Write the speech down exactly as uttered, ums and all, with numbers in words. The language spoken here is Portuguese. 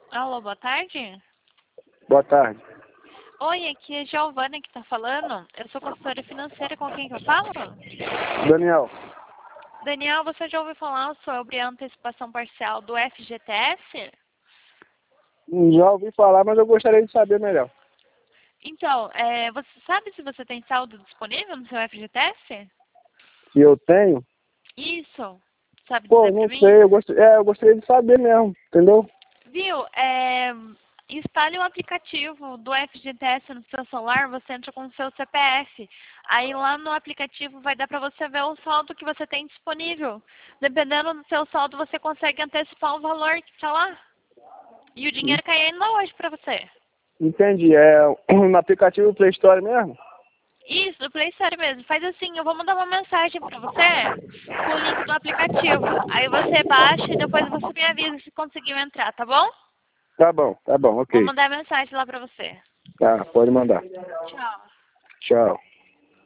Alô, boa tarde. Boa tarde. Oi, aqui é Giovana que tá falando. Eu sou consultora financeira, com quem que eu falo? Daniel. Daniel, você já ouviu falar sobre a antecipação parcial do F G T S? Já ouvi falar, mas eu gostaria de saber melhor. Então, é, você sabe se você tem saldo disponível no seu F G T S? Se eu tenho? Isso. Sabe Pô, dizer pra não mim? sei, eu, gost... é, eu gostaria de saber mesmo, entendeu? Viu? É, instale o aplicativo do F G T S no seu celular, você entra com o seu C P F. Aí lá no aplicativo vai dar para você ver o saldo que você tem disponível. Dependendo do seu saldo, você consegue antecipar o valor que está lá. E o dinheiro cai ainda hoje para você. Entendi. É no aplicativo Play Store mesmo? Isso, do Play Store mesmo. Faz assim, eu vou mandar uma mensagem para você com o link do aplicativo. Aí você baixa e depois você me avisa se conseguiu entrar, tá bom? Tá bom, tá bom, Vou ok. mandar mensagem lá para você. Tá, pode mandar. Tchau. Tchau.